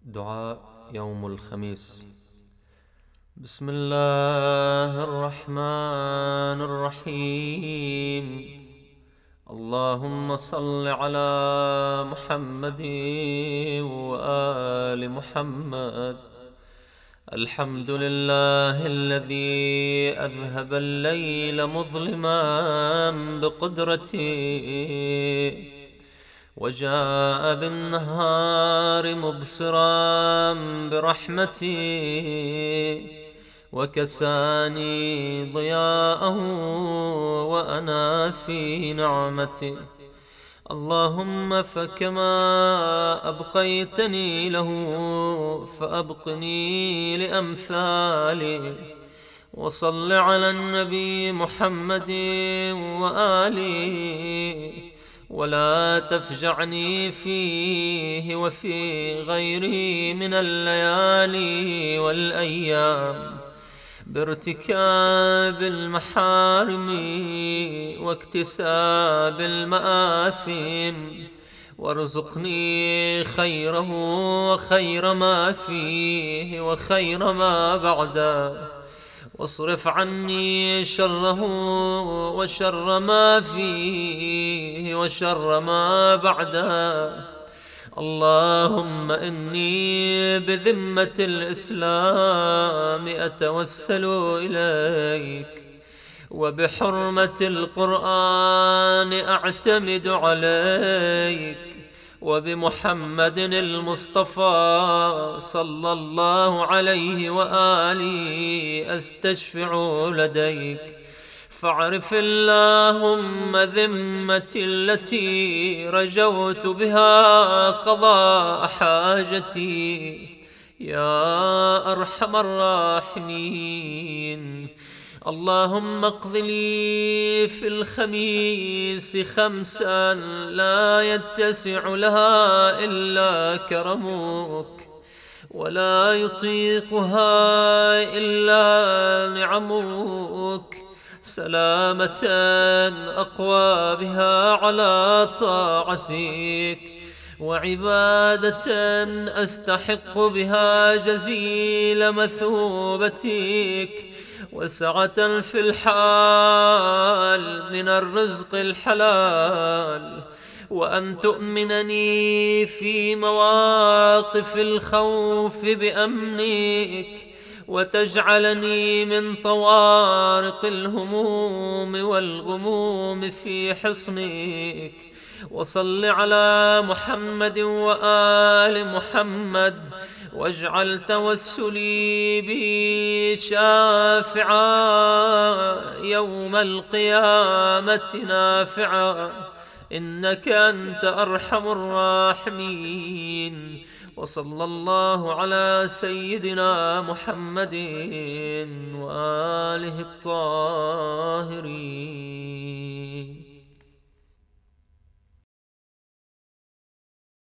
دعاء يوم الخميس. بسم الله الرحمن الرحيم. اللهم صل على محمد وآل محمد. الحمد لله الذي أذهب الليل مظلما بقدرته، وجاء بالنهار مبصرا برحمتي، وكساني ضياءه وأنا في نعمته. اللهم فكما أبقيتني له فأبقني لأمثاله. وصل على النبي محمد وآله، ولا تفجعني فيه وفي غيره من الليالي والأيام بارتكاب المحارم واكتساب المآثم، وارزقني خيره وخير ما فيه وخير ما بعده، واصرف عني شره وشر ما فيه وشر ما بعده. اللهم إني بذمة الإسلام أتوسل إليك، وبحرمة القرآن أعتمد عليك، وبمحمد المصطفى صلى الله عليه وآله أستشفع لديك. فاعرف اللهم ذمتي التي رجوت بها قضاء حاجتي يا أرحم الراحمين. اللهم اقض لي في الخميس 5 لا يتسع لها إلا كرمك، ولا يطيقها إلا نعمك، سلامة أقوى بها على طاعتك، وعبادة أستحق بها جزيل مثوبتك، وسعة في الحال من الرزق الحلال، وأن تؤمنني في مواقف الخوف بأمنك، وتجعلني من طوارق الهموم والغموم في حصنك. وصل على محمد وآل محمد، واجعل توسلي بي شافعا يوم القيامة نافعا، إنك أنت أرحم الراحمين. وصلى الله على سيدنا محمد وآله الطاهرين.